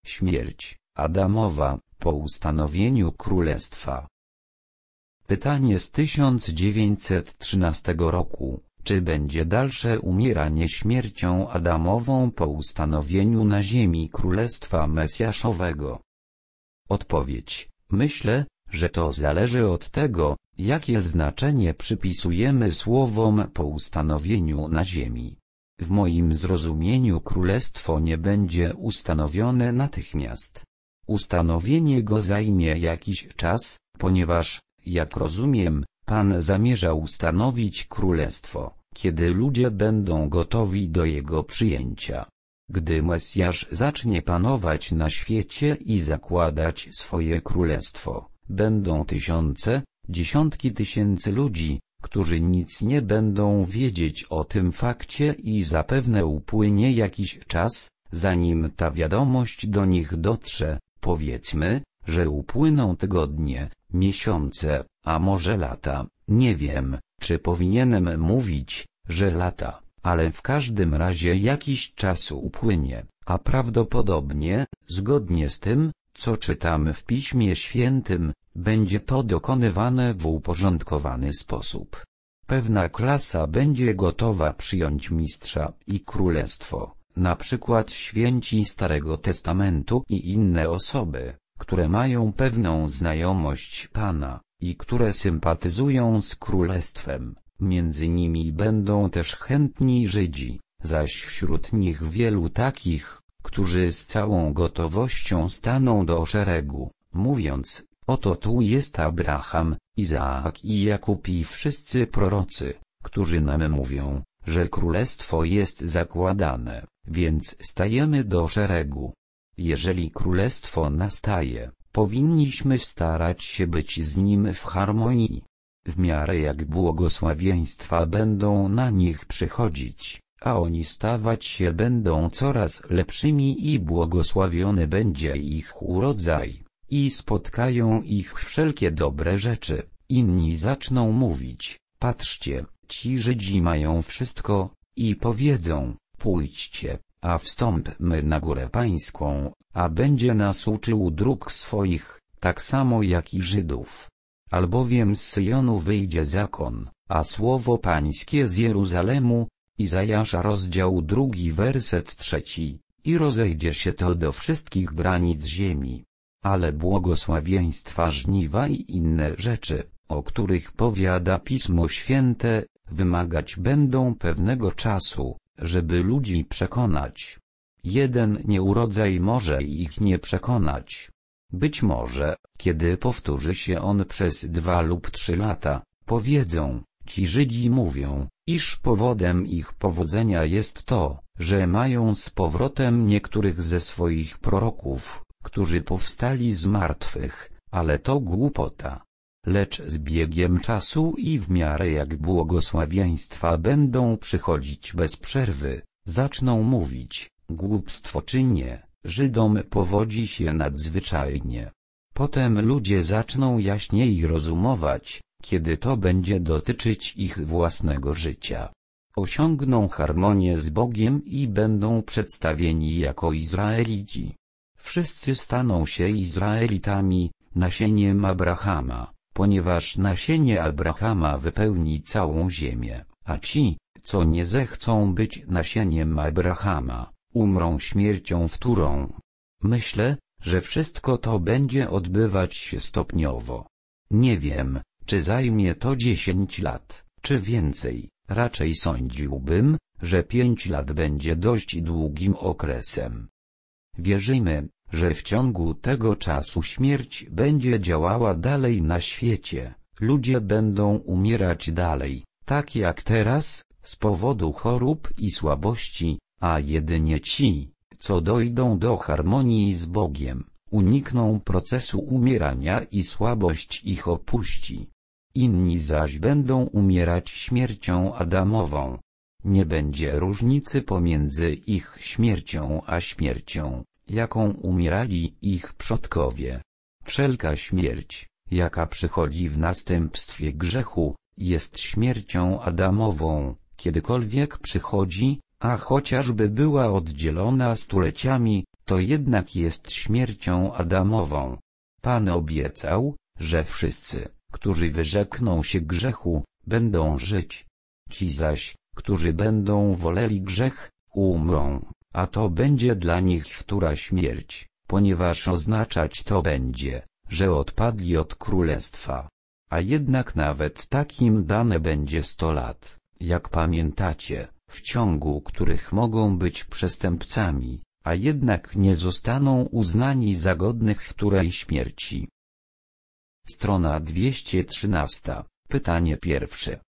Śmierć Adamowa po ustanowieniu królestwa. Pytanie z 1913 roku. Czy będzie dalsze umieranie śmiercią Adamową po ustanowieniu na ziemi Królestwa Mesjaszowego? Odpowiedź. Myślę, że to zależy od tego, jakie znaczenie przypisujemy słowom po ustanowieniu na ziemi. W moim zrozumieniu królestwo nie będzie ustanowione natychmiast. Ustanowienie go zajmie jakiś czas, ponieważ, jak rozumiem, Pan zamierza ustanowić królestwo, kiedy ludzie będą gotowi do jego przyjęcia. Gdy Mesjasz zacznie panować na świecie i zakładać swoje królestwo, będą tysiące, dziesiątki tysięcy ludzi, którzy nic nie będą wiedzieć o tym fakcie i zapewne upłynie jakiś czas, zanim ta wiadomość do nich dotrze. Powiedzmy, że upłyną tygodnie, miesiące, a może lata. Nie wiem, czy powinienem mówić, że lata, ale w każdym razie jakiś czas upłynie, a prawdopodobnie, zgodnie z tym, co czytamy w Piśmie Świętym, będzie to dokonywane w uporządkowany sposób. Pewna klasa będzie gotowa przyjąć mistrza i królestwo, na przykład święci Starego Testamentu i inne osoby, które mają pewną znajomość Pana i które sympatyzują z królestwem. Między nimi będą też chętni Żydzi, zaś wśród nich wielu takich, którzy z całą gotowością staną do szeregu, mówiąc: oto tu jest Abraham, Izaak i Jakub i wszyscy prorocy, którzy nam mówią, że królestwo jest zakładane, więc stajemy do szeregu. Jeżeli królestwo nastaje, powinniśmy starać się być z nim w harmonii. W miarę jak błogosławieństwa będą na nich przychodzić, a oni stawać się będą coraz lepszymi i błogosławiony będzie ich urodzaj, i spotkają ich wszelkie dobre rzeczy, inni zaczną mówić: patrzcie, ci Żydzi mają wszystko, i powiedzą: pójdźcie, a wstąpmy na górę pańską, a będzie nas uczył dróg swoich, tak samo jak i Żydów. Albowiem z Syjonu wyjdzie zakon, a słowo pańskie z Jeruzalemu. Izajasza rozdział 2 werset 3. I rozejdzie się to do wszystkich granic ziemi. Ale błogosławieństwa żniwa i inne rzeczy, o których powiada Pismo Święte, wymagać będą pewnego czasu, żeby ludzi przekonać. Jeden nieurodzaj może ich nie przekonać. Być może, kiedy powtórzy się on przez 2 lub 3 lata, powiedzą: ci Żydzi mówią, iż powodem ich powodzenia jest to, że mają z powrotem niektórych ze swoich proroków, którzy powstali z martwych, ale to głupota. Lecz z biegiem czasu i w miarę jak błogosławieństwa będą przychodzić bez przerwy, zaczną mówić: głupstwo czy nie, Żydom powodzi się nadzwyczajnie. Potem ludzie zaczną jaśniej rozumować, kiedy to będzie dotyczyć ich własnego życia. Osiągną harmonię z Bogiem i będą przedstawieni jako Izraelici. Wszyscy staną się Izraelitami, nasieniem Abrahama, ponieważ nasienie Abrahama wypełni całą ziemię, a ci, co nie zechcą być nasieniem Abrahama, umrą śmiercią wtórą. Myślę, że wszystko to będzie odbywać się stopniowo. Nie wiem, czy zajmie to 10 lat, czy więcej. Raczej sądziłbym, że 5 lat będzie dość długim okresem. Wierzymy, że w ciągu tego czasu śmierć będzie działała dalej na świecie, ludzie będą umierać dalej, tak jak teraz, z powodu chorób i słabości, a jedynie ci, co dojdą do harmonii z Bogiem, unikną procesu umierania i słabość ich opuści. Inni zaś będą umierać śmiercią Adamową. Nie będzie różnicy pomiędzy ich śmiercią a śmiercią, jaką umierali ich przodkowie. Wszelka śmierć, jaka przychodzi w następstwie grzechu, jest śmiercią Adamową, kiedykolwiek przychodzi, a chociażby była oddzielona stuleciami, to jednak jest śmiercią Adamową. Pan obiecał, że wszyscy, którzy wyrzekną się grzechu, będą żyć. Ci zaś, którzy będą woleli grzech, umrą, a to będzie dla nich wtóra śmierć, ponieważ oznaczać to będzie, że odpadli od królestwa. A jednak nawet takim dane będzie 100 lat, jak pamiętacie, w ciągu których mogą być przestępcami, a jednak nie zostaną uznani za godnych wtórej śmierci. Strona 213. Pytanie pierwsze.